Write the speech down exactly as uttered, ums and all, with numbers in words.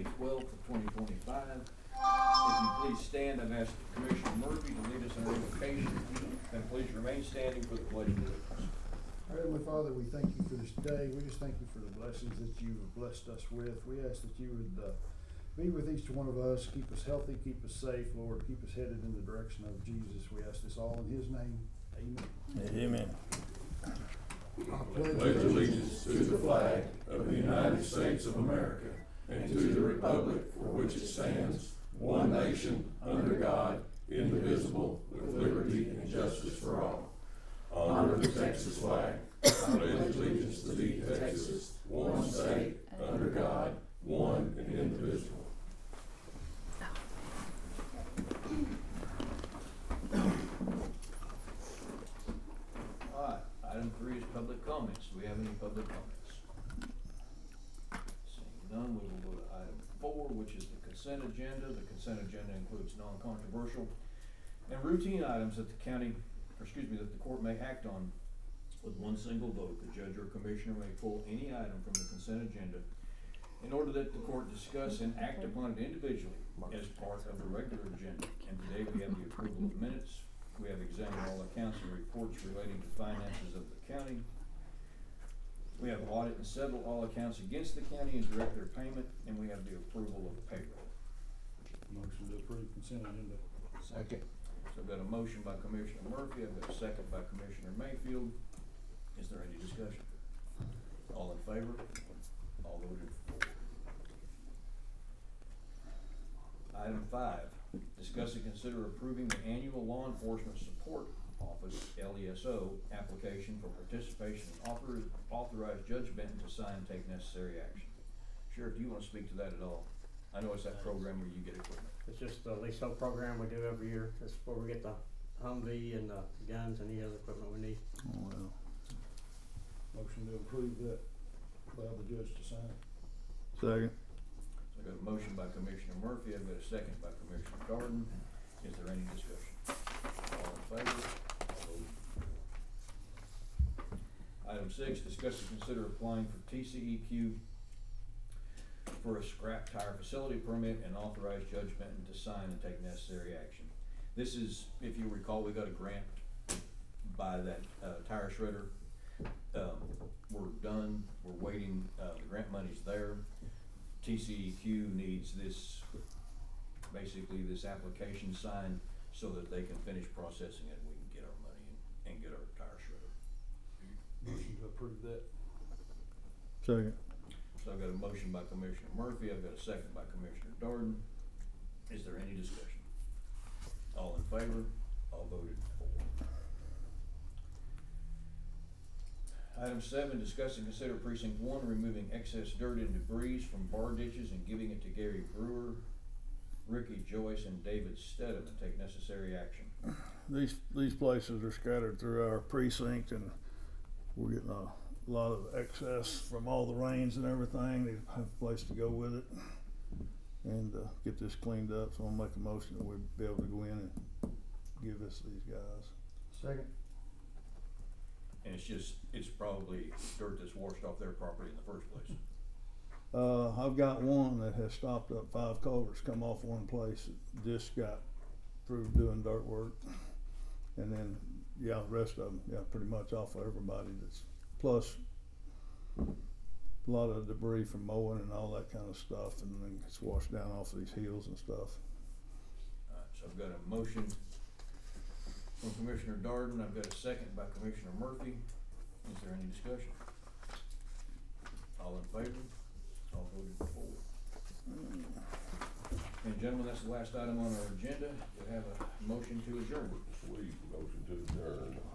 May twelfth of twenty twenty-five. If you please stand, I've asked Commissioner Murphy to lead us in our invocation, and please remain standing for the pledge of allegiance. Our Heavenly Father, we thank you for this day. We just thank you for the blessings that you have blessed us with. We ask that you would uh, be with each one of us, keep us healthy, keep us safe, Lord, keep us headed in the direction of Jesus. We ask this all in his name. Amen. Amen. I pledge allegiance to the flag of the United States of America and to the republic for which it stands, one nation, under God, indivisible, with liberty and justice for all. Honor the Texas flag. I pledge allegiance to thee, Texas, one state, under God, one and indivisible. All right, item three is public comments. Do we have any public comments? Seeing none, we will go to item four, which is the consent agenda. The consent agenda includes non-controversial and routine items that the county, or excuse me, that the court may act on with one single vote. The judge or commissioner may pull any item from the consent agenda in order that the court discuss and act upon it individually as part of the regular agenda. And today we have the approval of minutes. We have examined all accounts and reports relating to finances of the county. We have audit and settle all accounts against the county and direct their payment, and we have the approval of payroll. Motion to approve consent agenda. Second. So I've got a motion by Commissioner Murphy, I've got a second by Commissioner Mayfield. Is there any discussion? All in favor? All voted for. Item five, discuss and consider approving the annual Law Enforcement Support Office, L E S O, application for participation and author, authorize Judge Benton to sign and take necessary action. Sheriff, do you wanna speak to that at all? I know it's that program where you get equipment. It's just the leasehold program we do every year. That's where we get the Humvee and the guns and any other equipment we need. Oh, well. Motion to approve that, allow the judge to sign it. Second. So I've got a motion by Commissioner Murphy, I've got a second by Commissioner Darden. Is there any discussion? All in favor? All voted. Item six, discuss and consider applying for T C E Q for a scrap tire facility permit and authorize Judge Benton to sign and take necessary action. This is, if you recall, we got a grant by that, uh, tire shredder. Um, we're done, we're waiting, uh, the grant money's there. T C E Q needs this, basically this application signed so that they can finish processing it and we can get our money and, and get our tire shredder. Motion to approve that. Second. So I've got a motion by Commissioner Murphy, I've got a second by Commissioner Darden. Is there any discussion? All in favor? All voted for. Item seven, discuss and consider precinct one removing excess dirt and debris from bar ditches and giving it to Gary Brewer, Ricky Joyce, and David Stedham and take necessary action. These, these places are scattered through our precinct and we're getting a lot of excess from all the rains and everything. They have a place to go with it and, uh, get this cleaned up. So I'll make a motion that we'd be able to go in and give this to these guys. Second. And it's just, it's probably dirt that's washed off their property in the first place. Uh, I've got one that has stopped up five culverts, come off one place, that just got through doing dirt work. And then, yeah, the rest of them, yeah, pretty much off of everybody that's, plus a lot of debris from mowing and all that kind of stuff, and then it's washed down off these hills and stuff. Alright, so I've got a motion from Commissioner Darden, I've got a second by Commissioner Murphy. Is there any discussion? All in favor? All voted for. And gentlemen, that's the last item on our agenda. We have a motion to adjourn. Sweet, motion to adjourn.